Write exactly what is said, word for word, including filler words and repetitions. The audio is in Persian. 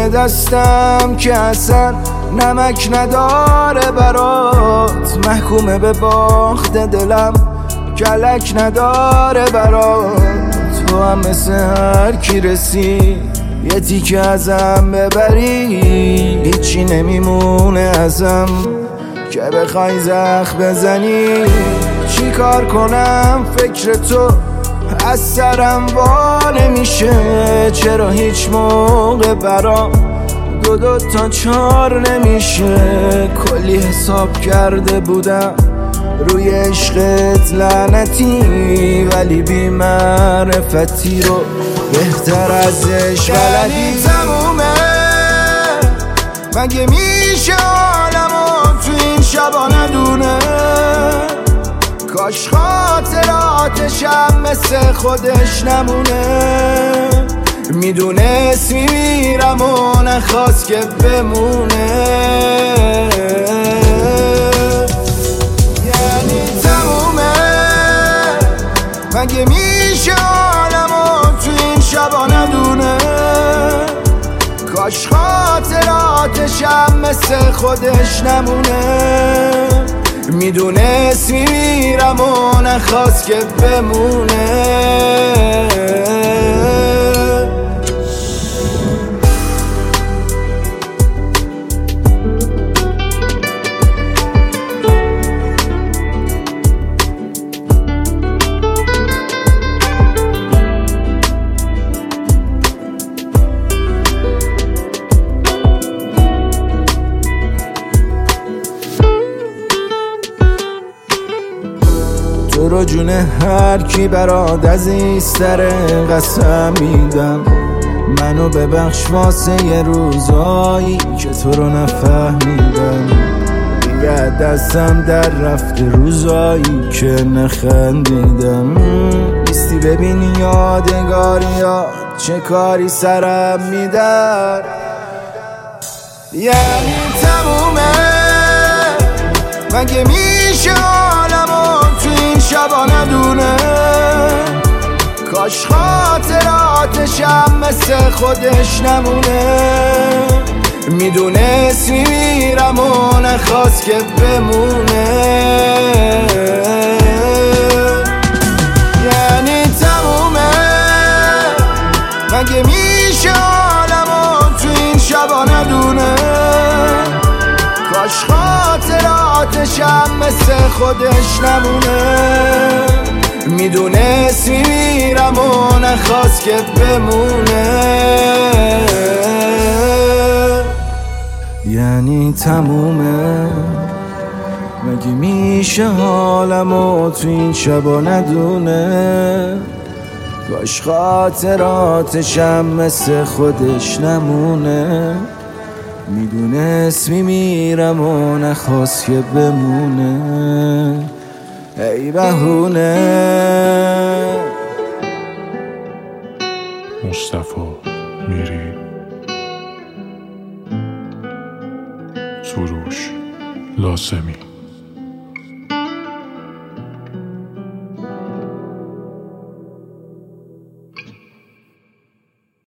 توی دستم که اصلا نمک نداره برات، محکومه به باخت دلم کلک نداره برات. تو هم مثل هر کی رسی یه تیکه ازم ببری، هیچی نمیمونه ازم که بخوای زخم بزنی. چی کار کنم فکر تو از سرم وا نمیشه، چرا هیچ موقع برام دو دو تا چار نمیشه. کلی حساب کرده بودم روی عشقت لعنتی، ولی بی معرفتی رو بهتر ازش بلدی. یعنی تمومه مگه میشه عالمو تو این شبا ندونه، کاش خاطراتشم مثل خودش نمونه. میدونست میمیرم و نخواست که بمونه. یعنی تمومه مگه میشه عالمو تو این شبا ندونه، کاش خاطراتشم مثل خودش نمونه. میدونست میمیرم و نخواست که بمونه. تو رو جون هر کی برات عزیزتره قسم میدم، منو ببخش واسه یه روزایی که تو رو نفهمیدم. دیگه دستم در رفته روزایی که نخندیدم. نیستی ببینی یادگاری ها چه کاری سرم میدن. یعنی تمومه مگه میشه عالمو تو این شبا ندونه، کاش خاطراتشم مثل خودش نمونه. میدونست میمیرم و نخواست که بمونه. یعنی تمومه مگه میشه عالمو تو این شبا ندونه، کاش خاطراتشم مثل خودش نمونه. میدونست میمیرم و نخواست که بمونه. یعنی تمومه مگه میشه حالمو تو این شبا ندونه، کاش خاطراتشم مثل خودش نمونه. میدونست میمیرم و نخواست که بمونه. ای بهونه. مصطفی میری، سروش لاسمی.